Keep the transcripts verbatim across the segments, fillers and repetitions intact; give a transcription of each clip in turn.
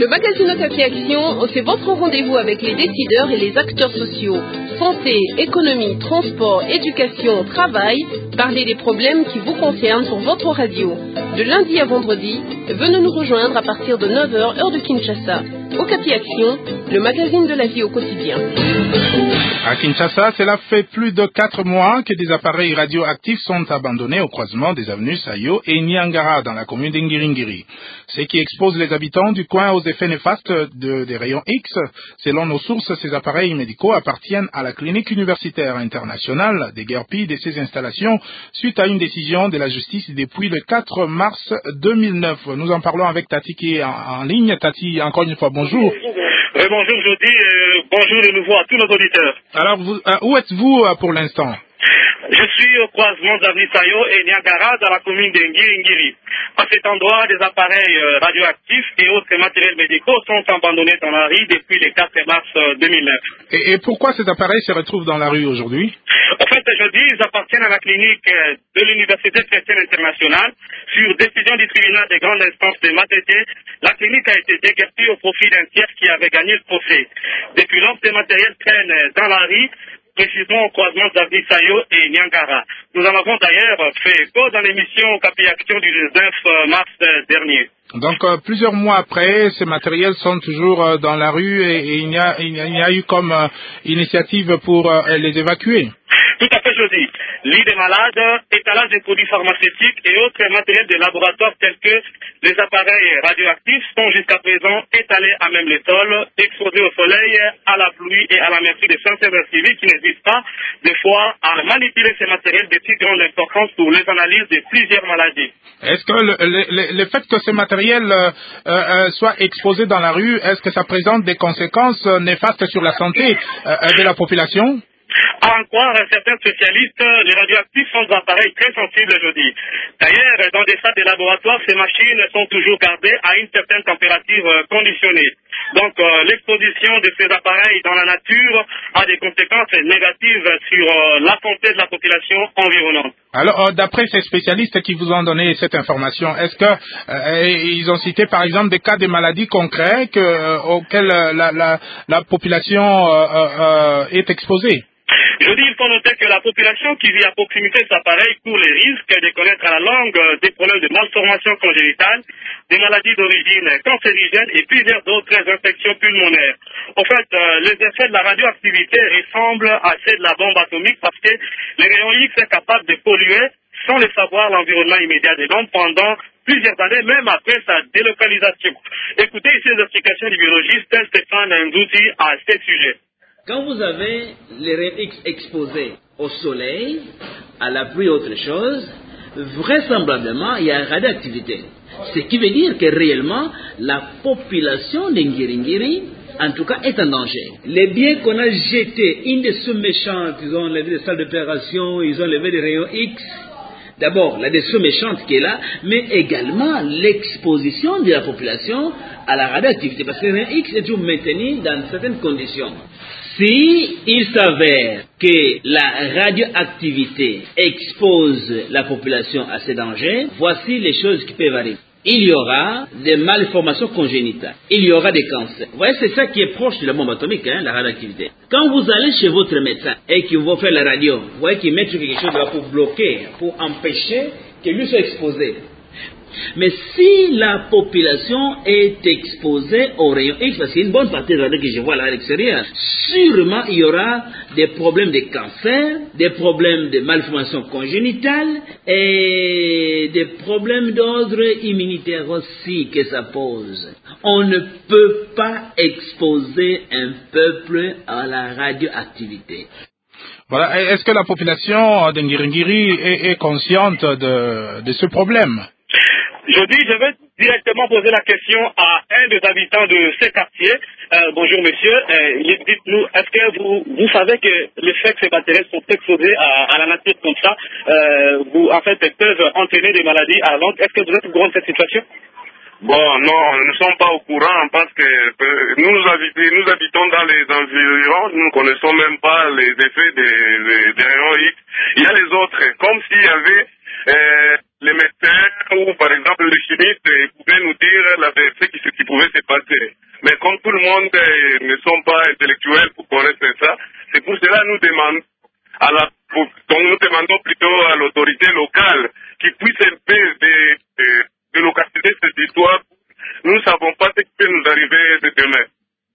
Le magazine Okapi Action, c'est votre rendez-vous avec les décideurs et les acteurs sociaux. Santé, économie, transport, éducation, travail. Parlez des problèmes qui vous concernent sur votre radio. De lundi à vendredi, venez nous rejoindre à partir de neuf heures, heure de Kinshasa. Okapi Action, le magazine de la vie au quotidien. À Kinshasa, cela fait plus de quatre mois que des appareils radioactifs sont abandonnés au croisement des avenues Sayo et Niangara dans la commune d'Ngiringiri. Ce qui expose les habitants du coin aux effets néfastes de, des rayons X. Selon nos sources, ces appareils médicaux appartiennent à la clinique universitaire internationale des Guerpilles de ces installations suite à une décision de la justice depuis le quatre mars deux mille neuf. Nous en parlons avec Tati qui est en, en ligne. Tati, encore une fois, bonjour. Oui, bonjour, Jody. Euh, bonjour de nouveau à tous nos auditeurs. Alors, vous, euh, où êtes-vous euh, pour l'instant? Je suis au croisement d'Avenue Sayo et Niagara dans la commune d'Ngiringiri. À cet endroit, des appareils euh, radioactifs et autres matériels médicaux sont abandonnés dans la rue depuis le quatre mars deux mille neuf. Et, et pourquoi ces appareils se retrouvent dans la rue aujourd'hui? En fait, jeudi, ils appartiennent à la clinique de l'Université chrétienne internationale. Sur décision du tribunal des grandes instances de Matete, la clinique a été déguerpie au profit d'un tiers qui avait gagné le procès. Depuis lors, ces matériels traînent dans la rue, précisément au croisement d'Avenue Sayo et Niangara. Nous en avons d'ailleurs fait écho dans l'émission Okapi Action du neuf mars dernier. Donc, euh, plusieurs mois après, ces matériels sont toujours euh, dans la rue et, et il, y a, il, y a, il y a eu comme euh, initiative pour euh, les évacuer. Tout à fait, Jody. Lits des malades, étalage des produits pharmaceutiques et autres matériels de laboratoire tels que les appareils radioactifs sont jusqu'à présent étalés à même les sols, exposés au soleil, à la pluie et à la merci des fonctionnaires civils qui n'hésitent pas, des fois, à manipuler ces matériels de si grande importance pour les analyses de plusieurs maladies. Est-ce que le, le, le fait que ces matériels euh, euh, soient exposés dans la rue, est-ce que ça présente des conséquences néfastes sur la santé euh, de la population? À en croire certains spécialistes, les radioactifs sont des appareils très sensibles aujourd'hui. D'ailleurs, dans des salles de laboratoire, ces machines sont toujours gardées à une certaine température conditionnée. Donc, euh, l'exposition de ces appareils dans la nature a des conséquences négatives sur euh, la santé de la population environnante. Alors, euh, d'après ces spécialistes qui vous ont donné cette information, est-ce que euh, ils ont cité par exemple des cas de maladies concrets que, euh, auxquels la, la, la population euh, euh, est exposée? Je dis, il faut noter que la population qui vit à proximité de cet appareil court les risques de connaître à la longue des problèmes de malformation congénitale, des maladies d'origine cancérigène et plusieurs autres infections pulmonaires. En fait, euh, les effets de la radioactivité ressemblent à ceux de la bombe atomique parce que les rayons X sont capables de polluer sans le savoir l'environnement immédiat de l'homme pendant plusieurs années, même après sa délocalisation. Écoutez ici les explications du biologiste Stéphane Ndouti à ce sujet. Quand vous avez les rayons X exposés au soleil, à la pluie, autre chose, vraisemblablement, il y a radioactivité. Ce qui veut dire que réellement, la population d'Ngiringiri, en tout cas, est en danger. Les biens qu'on a jetés, une des sous méchantes, ils ont levé des salles d'opération, ils ont levé des rayons X. D'abord, la décision méchante qui est là, mais également l'exposition de la population à la radioactivité. Parce que le rayon X est toujours maintenu dans certaines conditions. Si il s'avère que la radioactivité expose la population à ces dangers, voici les choses qui peuvent arriver. Il y aura des malformations congénitales. Il y aura des cancers. Vous voyez, c'est ça qui est proche de la bombe atomique, hein, la radioactivité. Quand vous allez chez votre médecin et qu'il vous fait la radio, vous voyez qu'il met quelque chose là pour bloquer, pour empêcher que lui soit exposé. Mais si la population est exposée aux rayons X, parce qu'il y a une bonne partie de la radio que je vois là à l'extérieur, sûrement il y aura des problèmes de cancer, des problèmes de malformation congénitale et des problèmes d'ordre immunitaire aussi que ça pose. On ne peut pas exposer un peuple à la radioactivité. Voilà. Est-ce que la population d'Ngiringiri est, est consciente de, de ce problème? Je dis, je vais directement poser la question à un des habitants de ce quartier. Euh, bonjour monsieur, euh, dites-nous, est-ce que vous, vous savez que le fait que ces matériels sont exposés à, à la nature comme ça, euh, vous, en fait, peuvent entraîner des maladies à long? Est-ce que vous êtes au courant de cette situation? Bon, non, nous ne sommes pas au courant parce que euh, nous, nous, habitons, nous habitons dans les environs, nous ne connaissons même pas les effets des, des, des rayons X. Il y a les autres, comme s'il y avait... Euh, les médecins ou par exemple les chimistes ils pouvaient nous dire la vérité qui, qui pouvait se passer. Mais comme tout le monde eh, ne sont pas intellectuels pour connaître ça, c'est pour cela que nous demandons à la, pour, donc nous demandons plutôt à l'autorité locale qui puisse un peu de, de, de localiser cette histoire. Nous ne savons pas ce qui peut nous arriver de demain.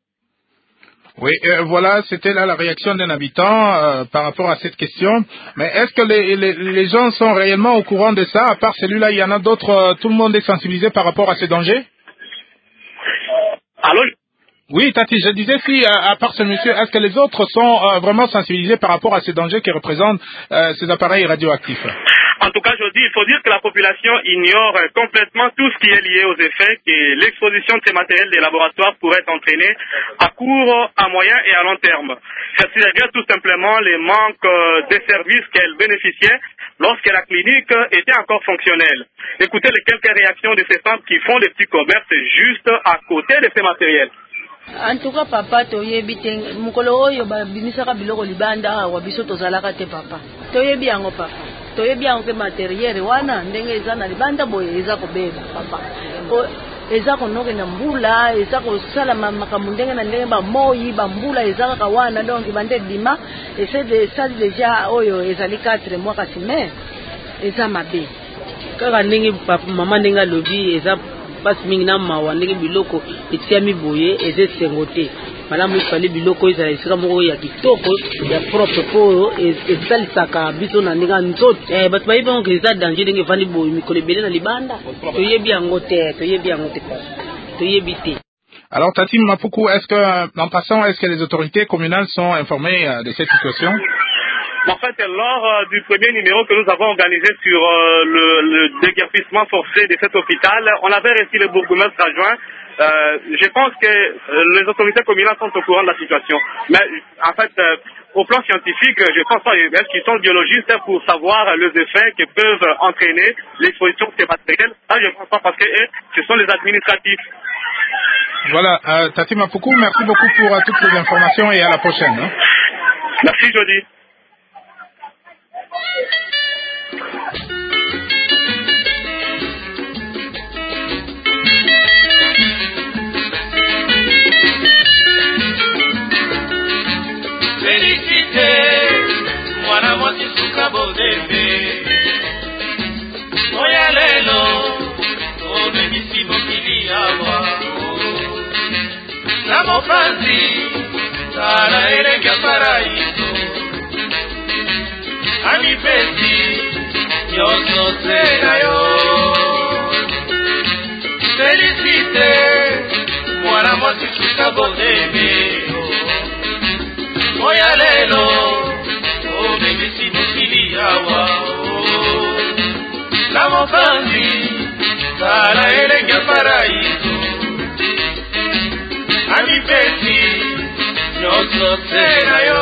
Oui, euh, voilà, c'était là la réaction d'un habitant euh, par rapport à cette question. Mais est-ce que les, les, les gens sont réellement au courant de ça? À part celui-là, il y en a d'autres, euh, tout le monde est sensibilisé par rapport à ces dangers? Allô? Oui, Tati, je disais si, à, à part ce monsieur, est-ce que les autres sont euh, vraiment sensibilisés par rapport à ces dangers que représentent euh, ces appareils radioactifs? En tout cas, je dis, il faut dire que la population ignore complètement tout ce qui est lié aux effets que l'exposition de ces matériels des laboratoires pourrait entraîner à court, à moyen et à long terme. Ceci regrette tout simplement les manques des services qu'elle bénéficiait lorsque la clinique était encore fonctionnelle. Écoutez les quelques réactions de ces femmes qui font des petits commerces juste à côté de ces matériels. En tout cas, papa, toyebi te mukolo oyo babimisaka biloko libanda wa biso tozalaka te papa. Toyebi yango papa. Toyebi yango ke matériel wana ndenge eza na libanda boye eza kobeba papa. O eza konoke na mbula, eza kosala makambo ndenge na ndenge ba moyi ba mbula eza kaka wana donc bande bima et c'est de ça déjà oyo ezali quatre mois kasi mais eza mabe. Kaka ndenge papa mama ndenge lobi eza passe mingi na mawa ndenge biloko etiami boye eze sengote malamu ifali biloko ezala esika moko ya kitoko ya propre po ezalisaka biso na ndenge nzoto eh bato bayebi yango eza danger ndenge efandi boye mikolo ebele na libanda toyebi yango te toyebi yango te toyebi te. Alors Tati Mapuku, est-ce que en passant, est-ce que les autorités communales sont informées euh, de cette situation? En fait, lors euh, du premier numéro que nous avons organisé sur euh, le, le déguerpissement forcé de cet hôpital, on avait reçu le bourgmestre adjoint. Euh, je pense que euh, les autorités communales sont au courant de la situation. Mais en fait, euh, au plan scientifique, je pense pas, est-ce qu'ils sont biologistes pour savoir les effets que peuvent entraîner l'exposition de ces matériels? Ça, je ne pense pas parce que eh, ce sont les administratifs. Voilà, euh, Tati Mapuku, merci beaucoup pour euh, toutes ces informations et à la prochaine. Hein. Merci, Jody. Félicité, mwana mwasi suka bodembe oya lelo omemisi mokili awa na mopanzi tala elenge ya paraiso amipesi nyonso te na yo. Félicité, mwana mwasi suka bodembe oya lelo omemisi mokili awa na mopanzi tala elenge ya paraiso amipesi nyonso te na yo.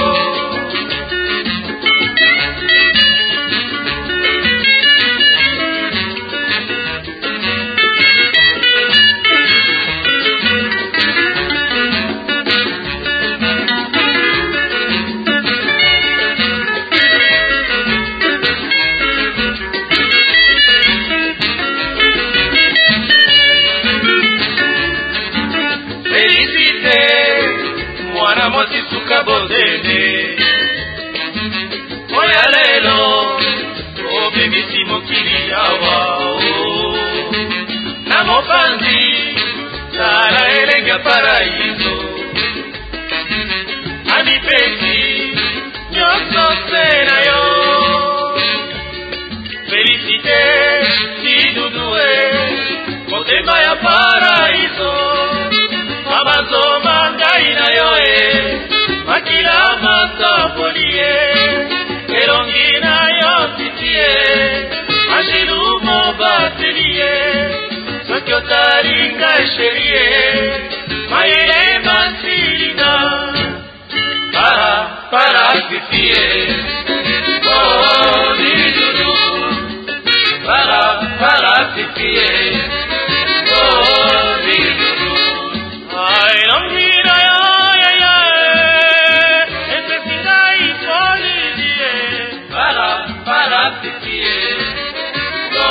Suka bodene oya lelo omemisi mokili awa na mopanzi tala elenge ya paraiso amipesi nyonso se na yo. Félicité idudue motema ya paraiso amazoma ngai na yo e makila masapolie elongi na yo titie ashilumo batelie soki otalinga esherie maile masilina para para titie oh didudu para para titie oh didudu ai longi na yo para titie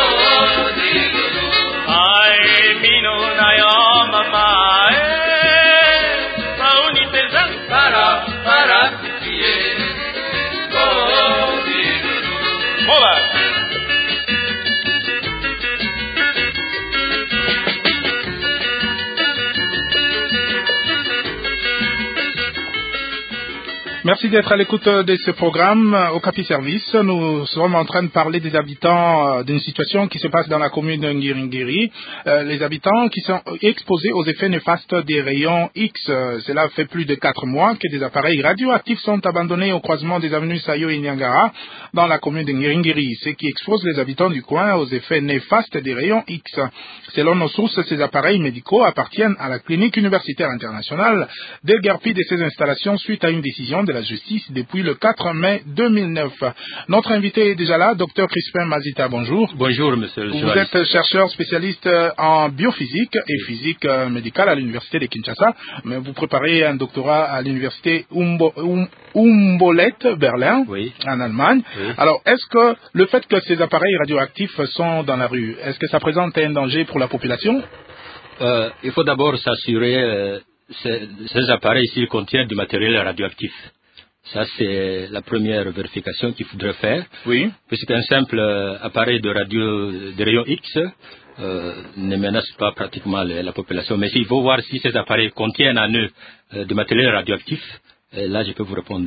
Merci d'être à l'écoute de ce programme au Capi Service. Nous sommes en train de parler des habitants d'une situation qui se passe dans la commune de Ngiringiri. Euh, les habitants qui sont exposés aux effets néfastes des rayons X. Cela fait plus de quatre mois que des appareils radioactifs sont abandonnés au croisement des avenues Sayo et Nyangara dans la commune de Ngiringiri, ce qui expose les habitants du coin aux effets néfastes des rayons X. Selon nos sources, ces appareils médicaux appartiennent à la clinique universitaire internationale d'Elgarpi de ces installations suite à une décision de la justice depuis le quatre mai deux mille neuf. Notre invité est déjà là, docteur Crispin Mazita, bonjour. Bonjour, monsieur le Vous journaliste. êtes chercheur spécialiste en biophysique et physique médicale à l'université de Kinshasa, mais vous préparez un doctorat à l'université Humbo, um, Humboldt, Berlin, oui. en Allemagne. Oui. Alors, est-ce que le fait que ces appareils radioactifs sont dans la rue, est-ce que ça présente un danger pour la population? euh, Il faut d'abord s'assurer euh, ces, ces appareils s'ils contiennent du matériel radioactif. Ça, c'est la première vérification qu'il faudrait faire. Oui. Puisqu'un simple euh, appareil de radio de rayons X euh, ne menace pas pratiquement la, la population. Mais il faut voir si ces appareils contiennent en eux euh, du matériel radioactif. Et là, je peux vous répondre,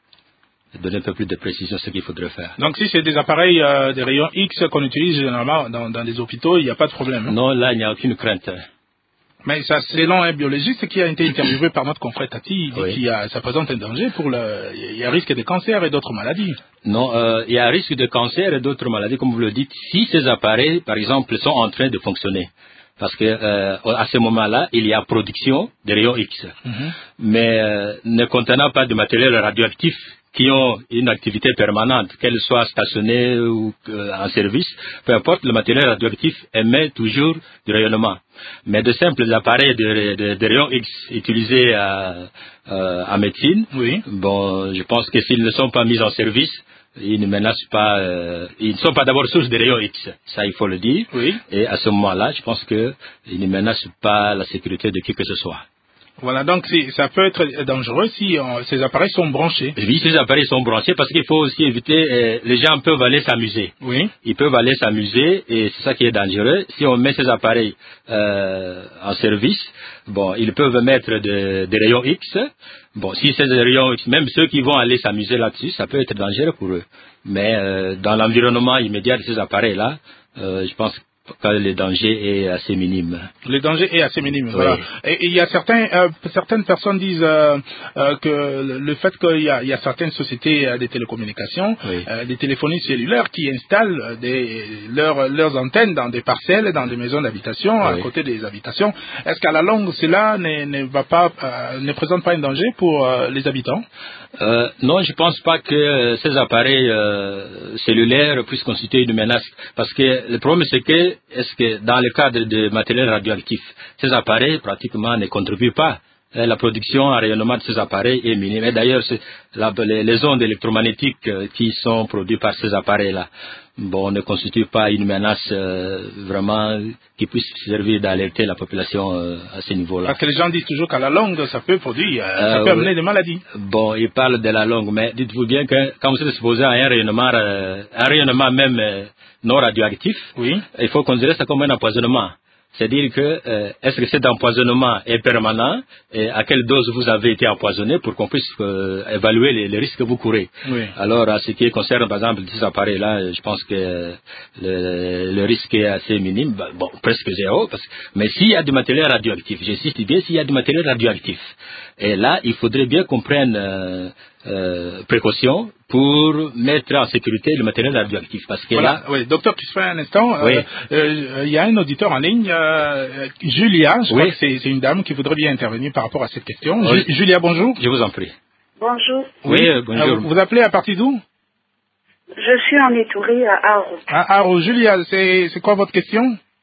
euh, donner un peu plus de précision ce qu'il faudrait faire. Donc, si c'est des appareils euh, des rayons X qu'on utilise généralement dans, dans les hôpitaux, il n'y a pas de problème. Hein? Non, là, il n'y a aucune crainte. Mais ça, selon un biologiste qui a été interviewé par notre confrère Tati, il dit oui. qu'il y a, ça présente un danger pour le, il y a risque de cancer et d'autres maladies. Non, euh, il y a un risque de cancer et d'autres maladies, comme vous le dites, si ces appareils, par exemple, sont en train de fonctionner. Parce que euh, à ce moment-là, il y a production de rayons X, mm-hmm. mais euh, ne contenant pas de matériel radioactif qui ont une activité permanente, qu'elle soit stationnée ou euh, en service, peu importe, le matériel radioactif émet toujours du rayonnement. Mais de simples appareils de, de, de rayons X utilisés à, euh, en médecine, oui. bon, je pense que s'ils ne sont pas mis en service, ils ne menacent pas, euh, ils ne sont pas d'abord source de rayons X, ça il faut le dire. Oui. Et à ce moment-là, je pense qu'ils ne menacent pas la sécurité de qui que ce soit. Voilà, donc ça peut être dangereux si on, ces appareils sont branchés. Oui, ces appareils sont branchés parce qu'il faut aussi éviter, euh, les gens peuvent aller s'amuser. Oui. Ils peuvent aller s'amuser et c'est ça qui est dangereux. Si on met ces appareils euh, en service, bon, ils peuvent mettre de, des rayons X. Bon, si ces rayons X, même ceux qui vont aller s'amuser là-dessus, ça peut être dangereux pour eux. Mais euh, dans l'environnement immédiat de ces appareils-là, euh, je pense que quand le danger est assez minime. Le danger est assez minime, oui. Voilà. Et il y a certains, euh, certaines personnes disent euh, euh, que le, le fait qu'il y a, il y a certaines sociétés euh, de télécommunications, oui. euh, des téléphonies cellulaires qui installent des, leurs, leurs antennes dans des parcelles, dans des maisons d'habitation, oui. à côté des habitations. Est-ce qu'à la longue, cela ne, ne va pas, euh, ne présente pas un danger pour euh, les habitants? Euh, non, je ne pense pas que ces appareils euh, cellulaires puissent constituer une menace. Parce que le problème, c'est que, est-ce que dans le cadre de matériel radioactif, ces appareils pratiquement ne contribuent pas. La production en rayonnement de ces appareils est minime. Et d'ailleurs, la, les, les ondes électromagnétiques qui sont produites par ces appareils-là, bon, ne constituent pas une menace euh, vraiment qui puisse servir d'alerter la population euh, à ce niveau-là. Parce que les gens disent toujours qu'à la longue, ça peut produire, euh, ça euh, peut amener oui. des maladies. Bon, ils parlent de la longue, mais dites-vous bien que quand vous êtes exposé à un rayonnement, euh, un rayonnement même euh, non radioactif, oui. il faut considérer ça comme un empoisonnement. C'est-à-dire que euh, est-ce que cet empoisonnement est permanent et à quelle dose vous avez été empoisonné pour qu'on puisse euh, évaluer les, les risques que vous courez. Oui. Alors, à ce qui concerne, par exemple, ces appareils-là, je pense que le, le risque est assez minime, bon, presque zéro. Parce, mais s'il y a du matériel radioactif, j'insiste bien, s'il y a du matériel radioactif, et là, il faudrait bien qu'on prenne euh, euh, précaution pour mettre en sécurité le matériel radioactif. Parce que voilà, là... oui, docteur, tu fais un instant. Oui. Il euh, euh, y a un auditeur en ligne, euh, Julia, je oui. crois que c'est, c'est une dame qui voudrait bien intervenir par rapport à cette question. Oui. Ju- Julia, bonjour. Je vous en prie. Bonjour. Oui, oui euh, bonjour. Euh, vous appelez à partir d'où? Je suis en Itourie à Aro. À Aro. Julia, c'est, c'est quoi votre question?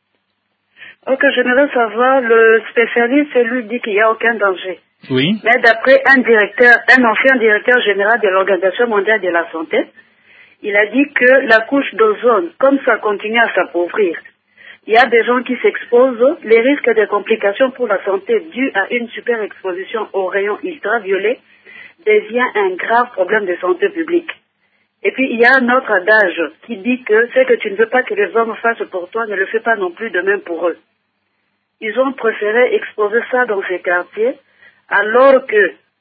Ok, j'aimerais savoir, le spécialiste, lui, dit qu'il n'y a aucun danger. Oui. Mais d'après un directeur, un ancien directeur général de l'Organisation mondiale de la santé, il a dit que la couche d'ozone, comme ça continue à s'appauvrir, il y a des gens qui s'exposent, les risques de complications pour la santé dues à une superexposition aux rayons ultraviolets devient un grave problème de santé publique. Et puis il y a un autre adage qui dit que ce que tu ne veux pas que les hommes fassent pour toi, ne le fais pas non plus de même pour eux. Ils ont préféré exposer ça dans ces quartiers, alors que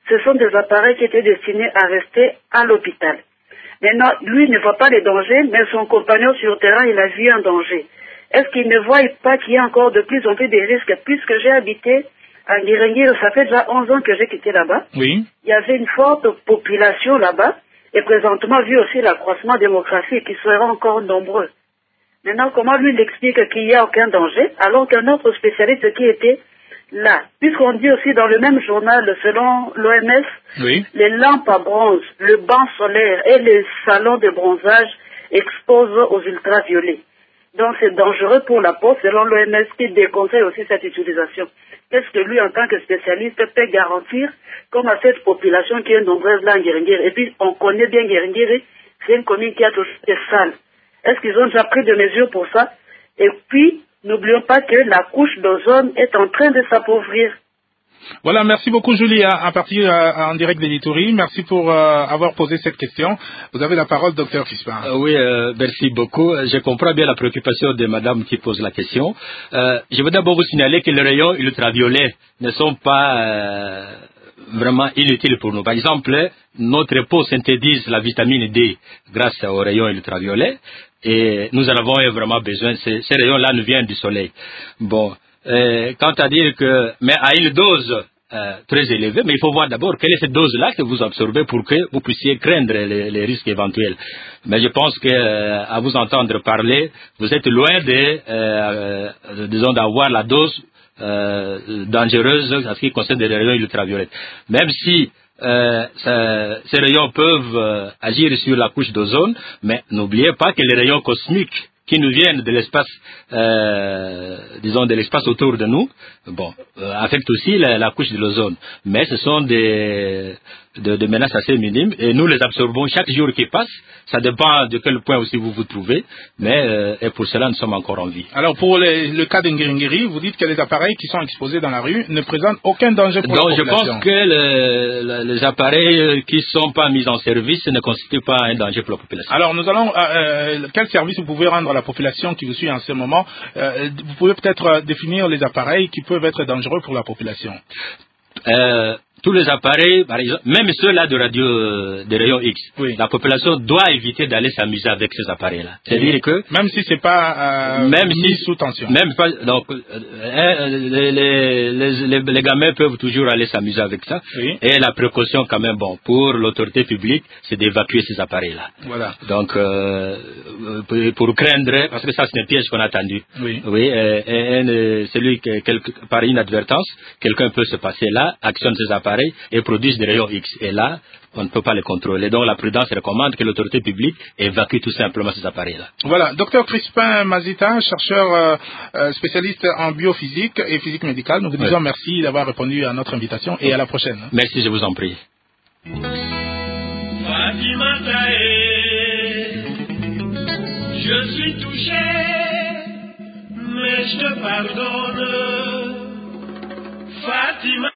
ce sont des appareils qui étaient destinés à rester à l'hôpital. Maintenant, lui ne voit pas les dangers, mais son compagnon sur le terrain, il a vu un danger. Est-ce qu'il ne voit pas qu'il y a encore de plus en plus de risques? Puisque j'ai habité à Ngiringiri, ça fait déjà onze ans que j'ai quitté là-bas. Oui. Il y avait une forte population là-bas, et présentement, vu aussi l'accroissement démographique, qui sera encore nombreux. Maintenant, comment lui il explique qu'il n'y a aucun danger, alors qu'un autre spécialiste qui était là, puisqu'on dit aussi dans le même journal, selon l'O M S, oui. les lampes à bronze, le banc solaire et les salons de bronzage exposent aux ultraviolets. Donc c'est dangereux pour la peau, selon l'O M S qui déconseille aussi cette utilisation. Qu'est-ce que lui, en tant que spécialiste, peut garantir comme à cette population qui est nombreuse là en Ngiringiri? Et puis on connaît bien Ngiringiri, c'est une commune qui a toujours des salles. Est-ce qu'ils ont déjà pris des mesures pour ça? Et puis, n'oublions pas que la couche d'ozone est en train de s'appauvrir. Voilà, merci beaucoup Julie, à, à partir euh, en direct d'Editouri. Merci pour euh, avoir posé cette question. Vous avez la parole, docteur Crispin. Euh, oui, euh, merci beaucoup. Je comprends bien la préoccupation de madame qui pose la question. Euh, je veux d'abord vous signaler que les rayons ultraviolets ne sont pas euh, vraiment inutiles pour nous. Par exemple, notre peau synthétise la vitamine D grâce aux rayons ultraviolets et nous en avons vraiment besoin. Ces, ces rayons-là nous viennent du soleil. Bon. Euh, quant à dire que, mais à une dose euh, très élevée, mais il faut voir d'abord quelle est cette dose-là que vous absorbez pour que vous puissiez craindre les, les risques éventuels. Mais je pense que, euh, à vous entendre parler, vous êtes loin de, euh, euh, disons, d'avoir la dose euh, dangereuse en ce qui concerne les rayons ultraviolets. Même si Euh, ça, ces rayons peuvent euh, agir sur la couche d'ozone, mais n'oubliez pas que les rayons cosmiques qui nous viennent de l'espace, euh, disons de l'espace autour de nous, bon, euh, affectent aussi la, la couche de l'ozone. Mais ce sont des, de, de menaces assez minimes et nous les absorbons chaque jour qui passe. Ça dépend de quel point aussi vous vous trouvez, mais euh, et pour cela nous sommes encore en vie. Alors pour les, le cas d'Ngiringiri, vous dites que les appareils qui sont exposés dans la rue ne présentent aucun danger pour Donc, la population. Donc je pense que le, le, les appareils qui ne sont pas mis en service ne constituent pas un danger pour la population. Alors nous allons, euh, quel service vous pouvez rendre à la population qui vous suit en ce moment? euh, Vous pouvez peut-être définir les appareils qui peuvent être dangereux pour la population. Euh, tous les appareils, par exemple, même ceux-là de radio, de rayons X, oui. La population doit éviter d'aller s'amuser avec ces appareils-là. C'est-à-dire que même si c'est pas euh, même mis si, sous tension. Même pas, donc euh, les, les, les, les gamins peuvent toujours aller s'amuser avec ça. Oui. Et la précaution quand même, bon, pour l'autorité publique, c'est d'évacuer ces appareils-là. Voilà. Donc euh, pour, pour craindre, parce que ça c'est un piège qu'on a tendu. Oui. Oui. Et, et, et celui que quelque, par inadvertance, quelqu'un peut se passer là, actionne ces appareils et produisent des rayons X. Et là, on ne peut pas les contrôler. Donc la prudence recommande que l'autorité publique évacue tout simplement ces appareils-là. Voilà, docteur Crispin Mazita, chercheur euh, spécialiste en biophysique et physique médicale, nous vous disons oui. Merci d'avoir répondu à notre invitation et à la prochaine. Merci, je vous en prie. Fatima Tae, je suis touché, mais je te pardonne. Fatima